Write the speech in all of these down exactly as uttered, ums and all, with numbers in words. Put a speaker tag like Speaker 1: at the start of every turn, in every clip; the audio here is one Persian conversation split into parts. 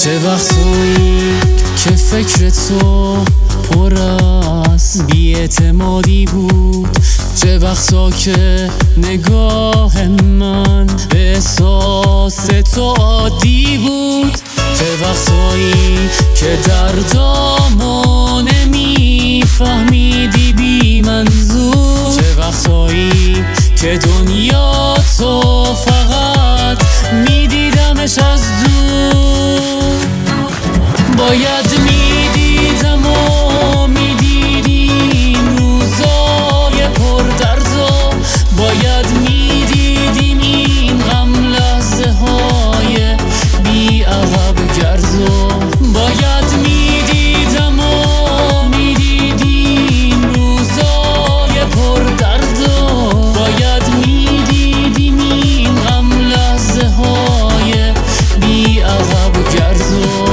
Speaker 1: چه وقتایی که فکر تو پر از بی‌اعتمادی بود، چه وقتا که نگاه من به احساس تو عادی بود، چه وقتایی که دردامو نمیفهمیدی بی منظور، چه وقتایی که دنیا تو فقط میدیدمش از دور. باید میدیدم و میدیدیم روزای پر درد و باید میدیدیم این غم لحظه های بی عقب گرد و باید میدیدم و میدیدیم روزای پر درد و باید میدیدیم این غم لحظه های بی عقب گرد و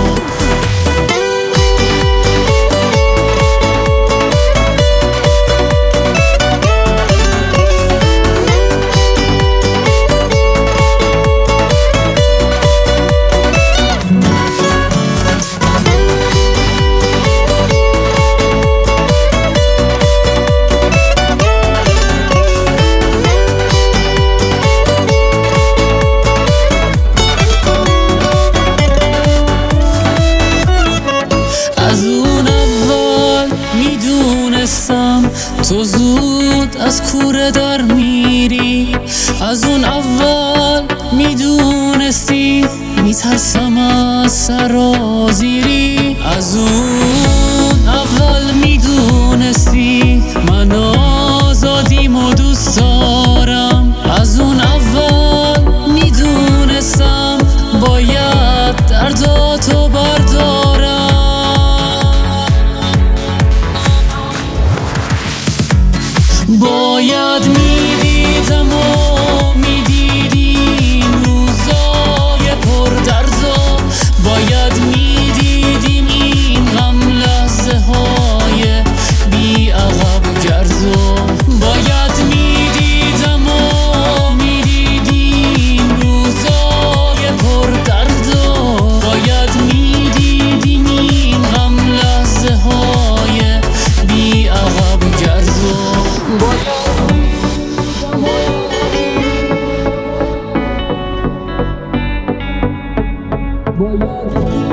Speaker 1: تو زود از کوره در میری، از اون اول میدونستی میترسم از سرازیری، از اون اول میدونستی من آزادیم و دوست دارم، از اون اول میدونستم باید درداتو بردارم. باید میدیدم و میدیدیم روزای پر درد و باید میدیدیم این غم لحظه های بی عقب گرد و باید میدیدم و میدیدیم روزای پر درد و باید میدیدیم این غم لحظه های بی عقب گرد و باید